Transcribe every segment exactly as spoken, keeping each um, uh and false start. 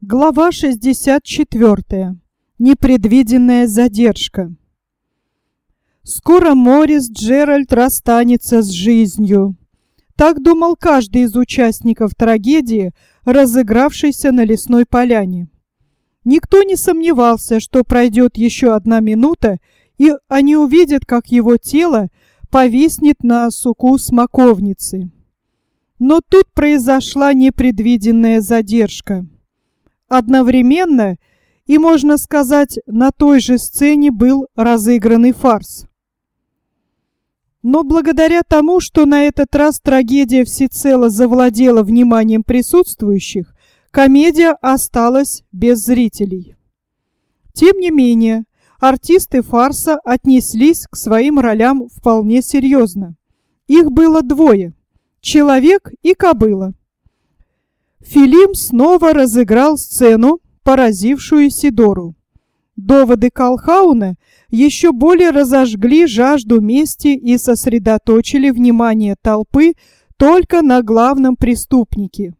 Глава шестьдесят четыре. Непредвиденная задержка. Скоро Морис Джеральд расстанется с жизнью. Так думал каждый из участников трагедии, разыгравшейся на лесной поляне. Никто не сомневался, что пройдет еще одна минута, и они увидят, как его тело повиснет на суку смоковницы. Но тут произошла непредвиденная задержка. Одновременно, и, можно сказать, на той же сцене был разыгранный фарс. Но благодаря тому, что на этот раз трагедия всецело завладела вниманием присутствующих, комедия осталась без зрителей. Тем не менее, артисты фарса отнеслись к своим ролям вполне серьезно. Их было двое – человек и кобыла. Филим снова разыграл сцену, поразившую Сидору. Доводы Колхауна еще более разожгли жажду мести и сосредоточили внимание толпы только на главном преступнике.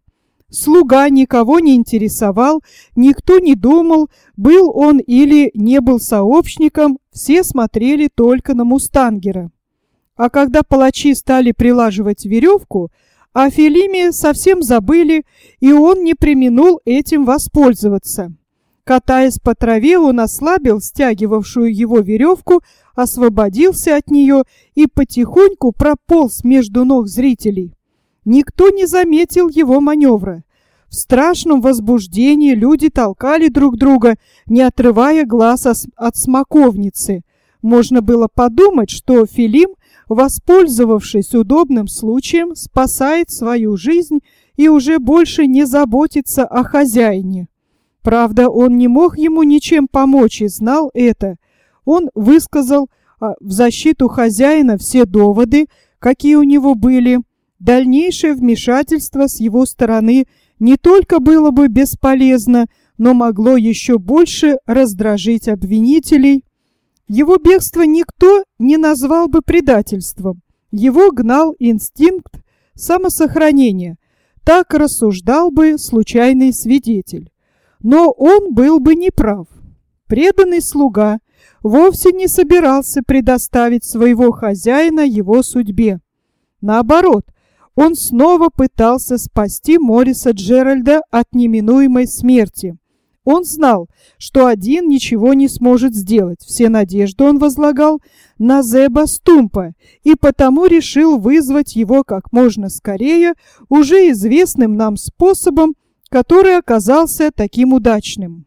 Слуга никого не интересовал, никто не думал, был он или не был сообщником, все смотрели только на мустангера. А когда палачи стали прилаживать веревку, о Филиме совсем забыли, и он не преминул этим воспользоваться. Катаясь по траве, он ослабил стягивавшую его веревку, освободился от нее и потихоньку прополз между ног зрителей. Никто не заметил его маневра. В страшном возбуждении люди толкали друг друга, не отрывая глаз от смоковницы. Можно было подумать, что Филим, воспользовавшись удобным случаем, спасает свою жизнь и уже больше не заботится о хозяине. Правда, он не мог ему ничем помочь и знал это. Он высказал в защиту хозяина все доводы, какие у него были. Дальнейшее вмешательство с его стороны не только было бы бесполезно, но могло еще больше раздражить обвинителей. Его бегство никто не назвал бы предательством. Его гнал инстинкт самосохранения. Так рассуждал бы случайный свидетель. Но он был бы неправ. Преданный слуга вовсе не собирался предоставить своего хозяина его судьбе. Наоборот, он снова пытался спасти Мориса Джеральда от неминуемой смерти. Он знал, что один ничего не сможет сделать, все надежды он возлагал на Зеба Стумпа, и потому решил вызвать его как можно скорее уже известным нам способом, который оказался таким удачным.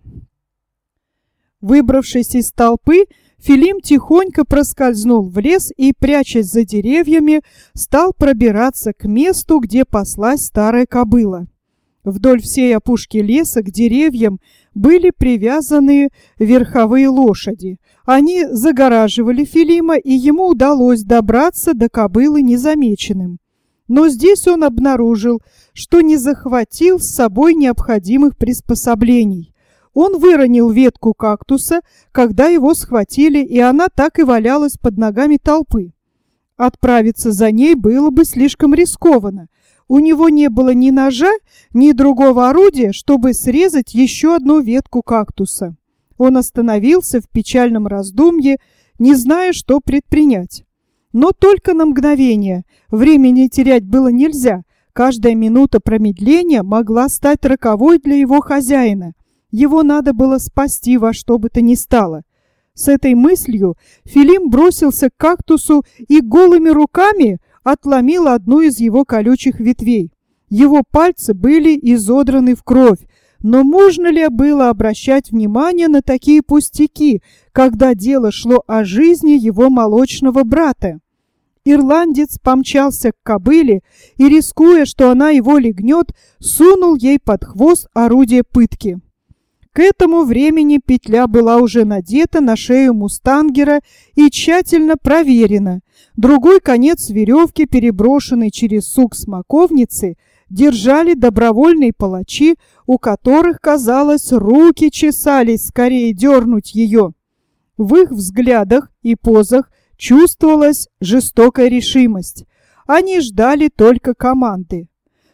Выбравшись из толпы, Филим тихонько проскользнул в лес и, прячась за деревьями, стал пробираться к месту, где паслась старая кобыла. Вдоль всей опушки леса к деревьям были привязаны верховые лошади. Они загораживали Филима, и ему удалось добраться до кобылы незамеченным. Но здесь он обнаружил, что не захватил с собой необходимых приспособлений. Он выронил ветку кактуса, когда его схватили, и она так и валялась под ногами толпы. Отправиться за ней было бы слишком рискованно. У него не было ни ножа, ни другого орудия, чтобы срезать еще одну ветку кактуса. Он остановился в печальном раздумье, не зная, что предпринять. Но только на мгновение. Времени терять было нельзя. Каждая минута промедления могла стать роковой для его хозяина. Его надо было спасти во что бы то ни стало. С этой мыслью Филим бросился к кактусу и голыми руками отломил одну из его колючих ветвей. Его пальцы были изодраны в кровь, но можно ли было обращать внимание на такие пустяки, когда дело шло о жизни его молочного брата? Ирландец помчался к кобыле и, рискуя, что она его легнет, сунул ей под хвост орудие пытки. К этому времени петля была уже надета на шею мустангера и тщательно проверена. Другой конец веревки, переброшенный через сук смоковницы, держали добровольные палачи, у которых, казалось, руки чесались скорее дернуть ее. В их взглядах и позах чувствовалась жестокая решимость. Они ждали только команды.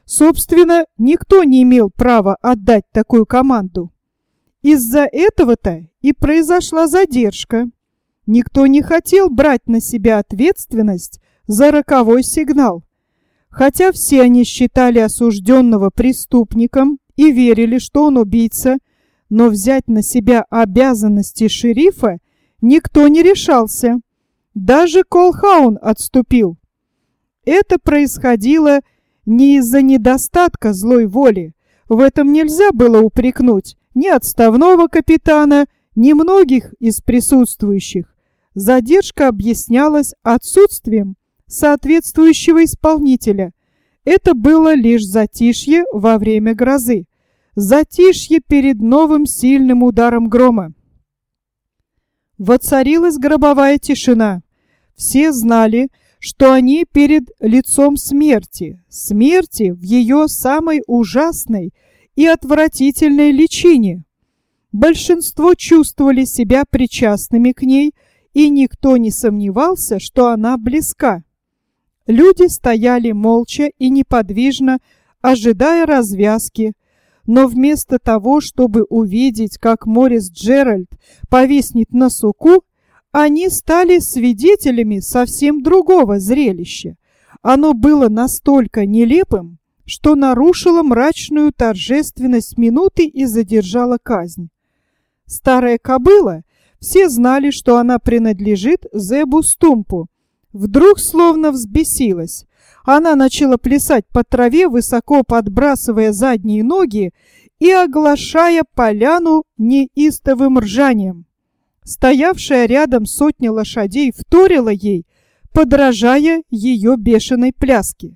Собственно, никто не имел права отдать такую команду. Из-за этого-то и произошла задержка. Никто не хотел брать на себя ответственность за роковой сигнал. Хотя все они считали осужденного преступником и верили, что он убийца, но взять на себя обязанности шерифа никто не решался. Даже Колхаун отступил. Это происходило не из-за недостатка злой воли. В этом нельзя было упрекнуть ни отставного капитана, ни многих из присутствующих. Задержка объяснялась отсутствием соответствующего исполнителя. Это было лишь затишье во время грозы. Затишье перед новым сильным ударом грома. Воцарилась гробовая тишина. Все знали, что они перед лицом смерти, смерти в ее самой ужасной и отвратительной личине. Большинство чувствовали себя причастными к ней, и никто не сомневался, что она близка. Люди стояли молча и неподвижно, ожидая развязки, но вместо того, чтобы увидеть, как Морис Джеральд повиснет на суку, они стали свидетелями совсем другого зрелища. Оно было настолько нелепым, что нарушило мрачную торжественность минуты и задержало казнь. Старая кобыла, все знали, что она принадлежит Зебу Стумпу, вдруг словно взбесилась. Она начала плясать по траве, высоко подбрасывая задние ноги и оглашая поляну неистовым ржанием. Стоявшая рядом сотня лошадей вторила ей, подражая ее бешеной пляске.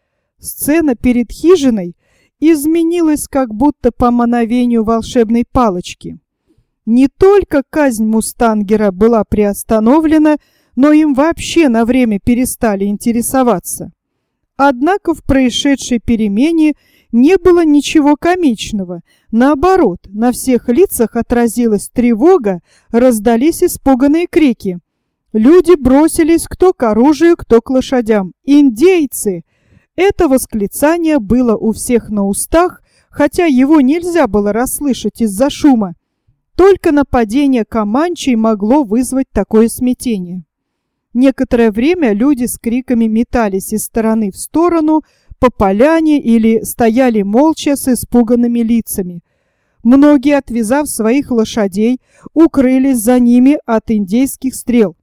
Сцена перед хижиной изменилась как будто по мановению волшебной палочки. Не только казнь мустангера была приостановлена, но им вообще на время перестали интересоваться. Однако в происшедшей перемене не было ничего комичного. Наоборот, на всех лицах отразилась тревога, раздались испуганные крики. Люди бросились кто к оружию, кто к лошадям. «Индейцы!» Это восклицание было у всех на устах, хотя его нельзя было расслышать из-за шума. Только нападение команчей могло вызвать такое смятение. Некоторое время люди с криками метались из стороны в сторону по поляне или стояли молча с испуганными лицами. Многие, отвязав своих лошадей, укрылись за ними от индейских стрел.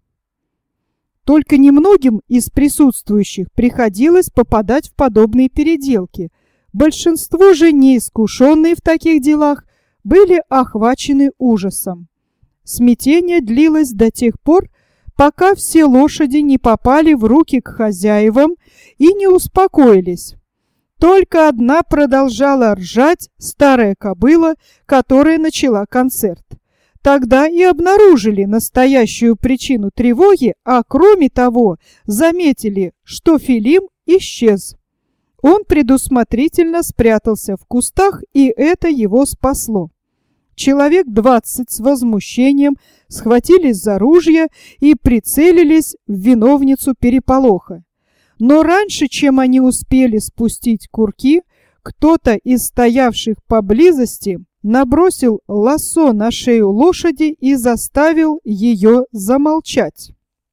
Только немногим из присутствующих приходилось попадать в подобные переделки. Большинство же, неискушенные в таких делах, были охвачены ужасом. Смятение длилось до тех пор, пока все лошади не попали в руки к хозяевам и не успокоились. Только одна продолжала ржать, старая кобыла, которая начала концерт. Тогда и обнаружили настоящую причину тревоги, а кроме того заметили, что Филим исчез. Он предусмотрительно спрятался в кустах, и это его спасло. Человек двадцать с возмущением схватились за ружья и прицелились в виновницу переполоха. Но раньше, чем они успели спустить курки, кто-то из стоявших поблизости набросил лассо на шею лошади и заставил ее замолчать.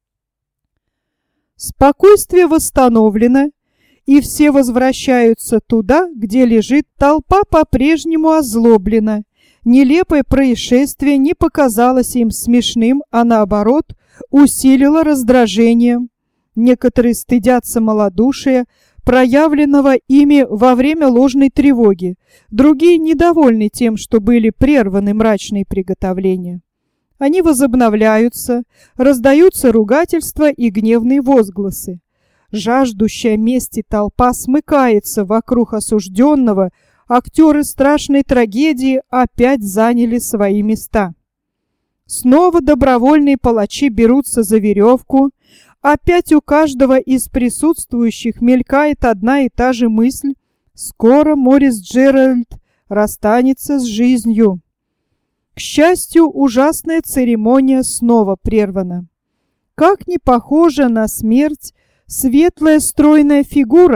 Спокойствие восстановлено, и все возвращаются туда, где лежит толпа, по-прежнему озлоблена. Нелепое происшествие не показалось им смешным, а наоборот усилило раздражение. Некоторые стыдятся малодушия, проявленного ими во время ложной тревоги. Другие недовольны тем, что были прерваны мрачные приготовления. Они возобновляются, раздаются ругательства и гневные возгласы. Жаждущая мести толпа смыкается вокруг осужденного. Актеры страшной трагедии опять заняли свои места. Снова добровольные палачи берутся за веревку. Опять у каждого из присутствующих мелькает одна и та же мысль: скоро Морис Джеральд расстанется с жизнью. К счастью, ужасная церемония снова прервана. Как не похожа на смерть светлая стройная фигура,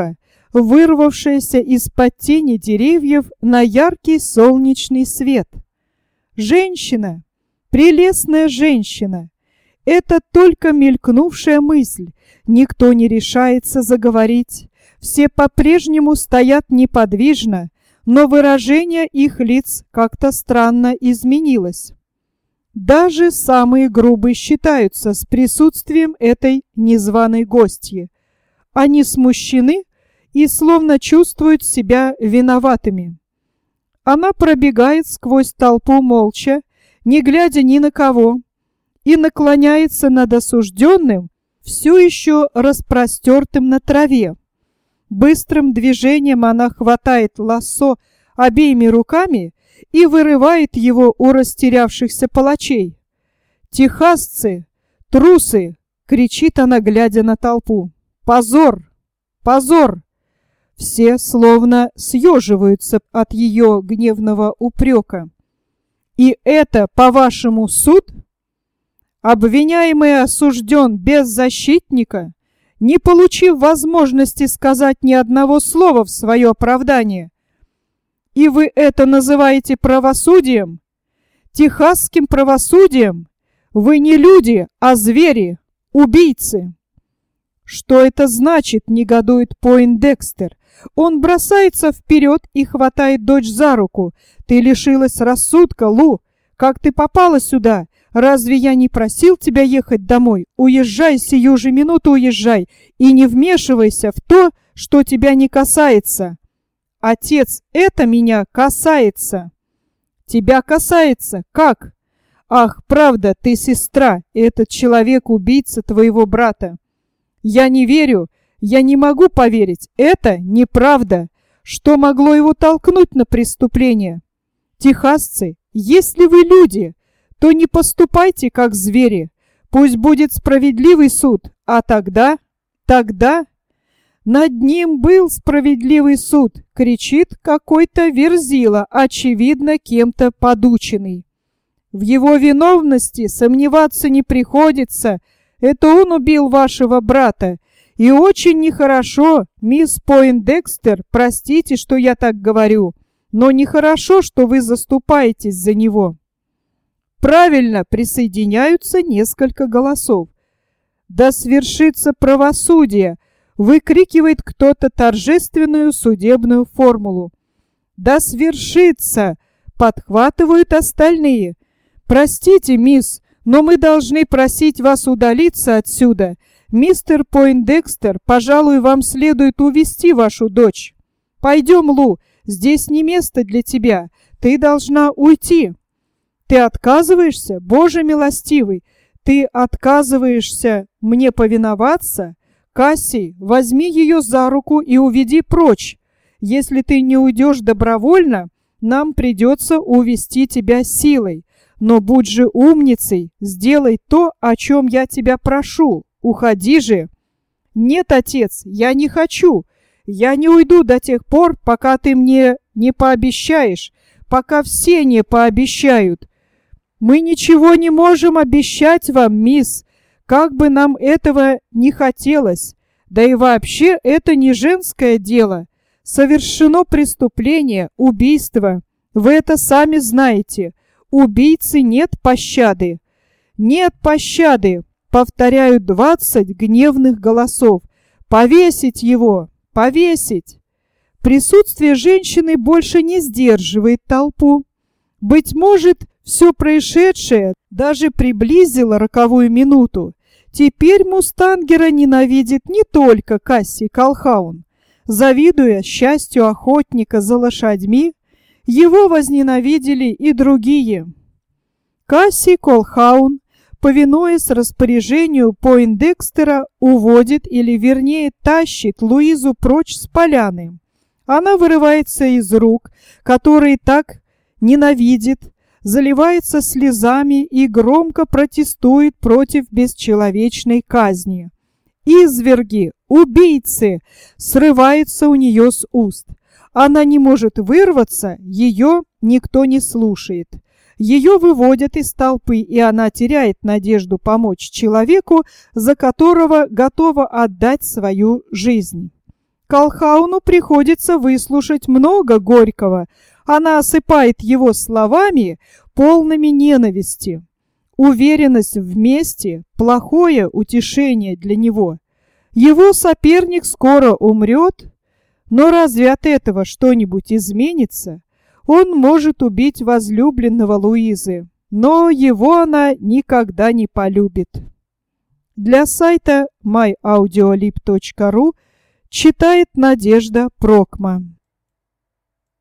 вырвавшаяся из-под тени деревьев на яркий солнечный свет. Женщина, прелестная женщина. Это только мелькнувшая мысль. Никто не решается заговорить. Все по-прежнему стоят неподвижно, но выражение их лиц как-то странно изменилось. Даже самые грубые считаются с присутствием этой незваной гостьи. Они смущены и словно чувствуют себя виноватыми. Она пробегает сквозь толпу молча, не глядя ни на кого, и наклоняется над осужденным, все еще распростертым на траве. Быстрым движением она хватает лассо обеими руками и вырывает его у растерявшихся палачей. «Техасцы! Трусы!» — кричит она, глядя на толпу. «Позор! Позор!» Все словно съеживаются от ее гневного упрека. «И это, по-вашему, суд? Обвиняемый осужден без защитника, не получив возможности сказать ни одного слова в свое оправдание. И вы это называете правосудием? Техасским правосудием? Вы не люди, а звери, убийцы!» «Что это значит?» — негодует Пойндекстер. Он бросается вперед и хватает дочь за руку. «Ты лишилась рассудка, Лу! Как ты попала сюда? Разве я не просил тебя ехать домой? Уезжай, сию же минуту уезжай, и не вмешивайся в то, что тебя не касается!» «Отец, это меня касается!» «Тебя касается? Как?» «Ах, правда, ты сестра, и этот человек убийца твоего брата!» «Я не верю, я не могу поверить, это неправда. Что могло его толкнуть на преступление? Техасцы, если вы люди, то не поступайте как звери. Пусть будет справедливый суд, а тогда, тогда...» «Над ним был справедливый суд!» — кричит какой-то верзила, очевидно, кем-то подученный. «В его виновности сомневаться не приходится. Это он убил вашего брата. И очень нехорошо, мисс Пойндекстер, простите, что я так говорю, но нехорошо, что вы заступаетесь за него». «Правильно!» — присоединяются несколько голосов. «Да свершится правосудие!» — выкрикивает кто-то торжественную судебную формулу. «Да свершится!» — подхватывают остальные. «Простите, мисс, но мы должны просить вас удалиться отсюда. Мистер Пойндекстер, пожалуй, вам следует увести вашу дочь. Пойдем, Лу, здесь не место для тебя. Ты должна уйти». «Ты отказываешься? Боже милостивый! Ты отказываешься мне повиноваться? Кассий, возьми ее за руку и уведи прочь. Если ты не уйдешь добровольно, нам придется увести тебя силой. Но будь же умницей, сделай то, о чем я тебя прошу. Уходи же». «Нет, отец, я не хочу. Я не уйду до тех пор, пока ты мне не пообещаешь, пока все не пообещают». «Мы ничего не можем обещать вам, мисс, как бы нам этого не хотелось. Да и вообще это не женское дело. Совершено преступление, убийство. Вы это сами знаете. Убийцы нет пощады». «Нет пощады!» — повторяют двадцать гневных голосов. «Повесить его! Повесить!» Присутствие женщины больше не сдерживает толпу. Быть может, все происшедшее даже приблизило роковую минуту. Теперь мустангера ненавидит не только Кассий Колхаун. Завидуя счастью охотника за лошадьми, его возненавидели и другие. Кассий Колхаун, повинуясь распоряжению Пойндекстера, уводит или, вернее, тащит Луизу прочь с поляны. Она вырывается из рук, которые так ненавидит, заливается слезами и громко протестует против бесчеловечной казни. «Изверги! Убийцы!» срывается у нее с уст. Она не может вырваться, ее никто не слушает. Ее выводят из толпы, и она теряет надежду помочь человеку, за которого готова отдать свою жизнь. Колхауну приходится выслушать много горького. Она осыпает его словами, полными ненависти. Уверенность в мести – плохое утешение для него. Его соперник скоро умрет, но разве от этого что-нибудь изменится? Он может убить возлюбленного Луизы, но его она никогда не полюбит. Для сайта май аудиолиб точка ру читает Надежда Прокма.